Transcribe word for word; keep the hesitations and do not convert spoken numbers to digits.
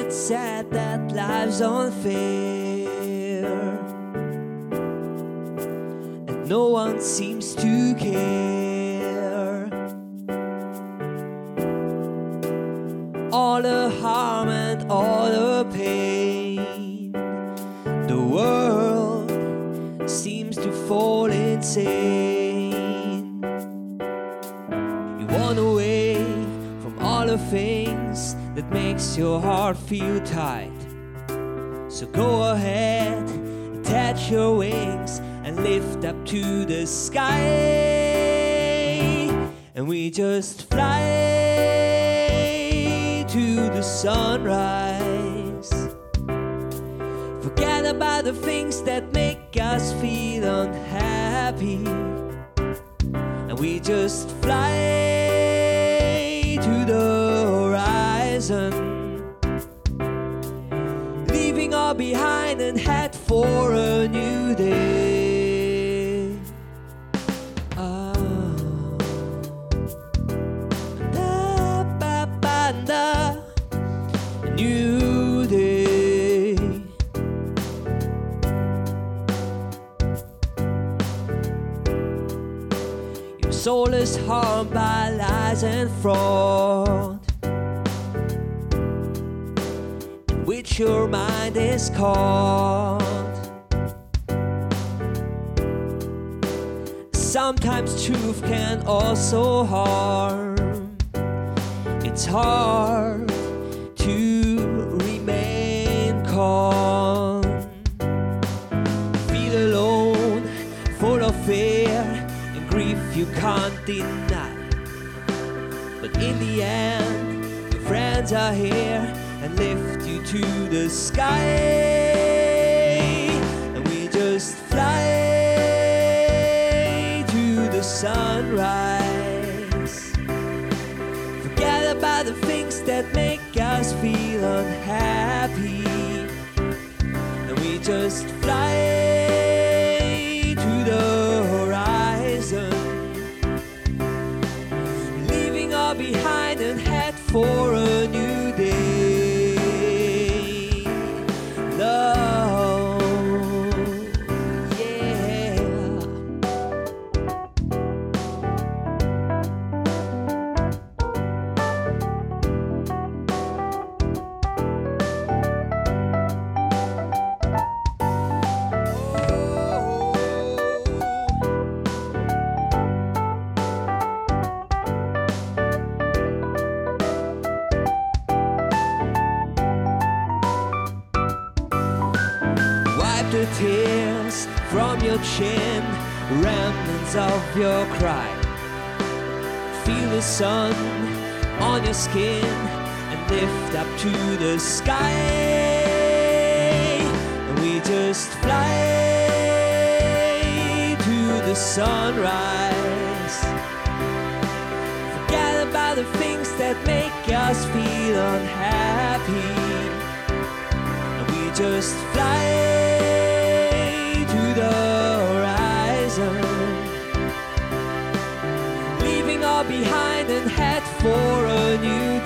it's sad that life's unfair, and no one seems to care. All the harm and all the pain, the world seems to fall insane. You run away from all the things that makes your heart feel tight. So go ahead, attach your wings and lift up to the sky, and we just fly to the sunrise. Forget about the things that make us feel unhappy, and we just fly to the horizon, leaving all behind and head for a new day. Oh. Da, ba, ba, da. A new day. Your soul is harmed by lies and fraud, in which your mind is caught. Sometimes truth can also harm. It's hard to remain calm. Feel alone, full of fear and grief you can't deny. But in the end, your friends are here and lift you to the sky, and we just fly to the sunrise. Forget about the things that make us feel unhappy, and we just fly to the horizon, leaving all behind and head for a new day. Love, yeah. Wipe the tears from your chin, remnants of your cry. Feel the sun on your skin and lift up to the sky, and we just fly to the sunrise. Forget about the things that make us feel unhappy, and we just fly to the horizon, leaving all behind and head for a new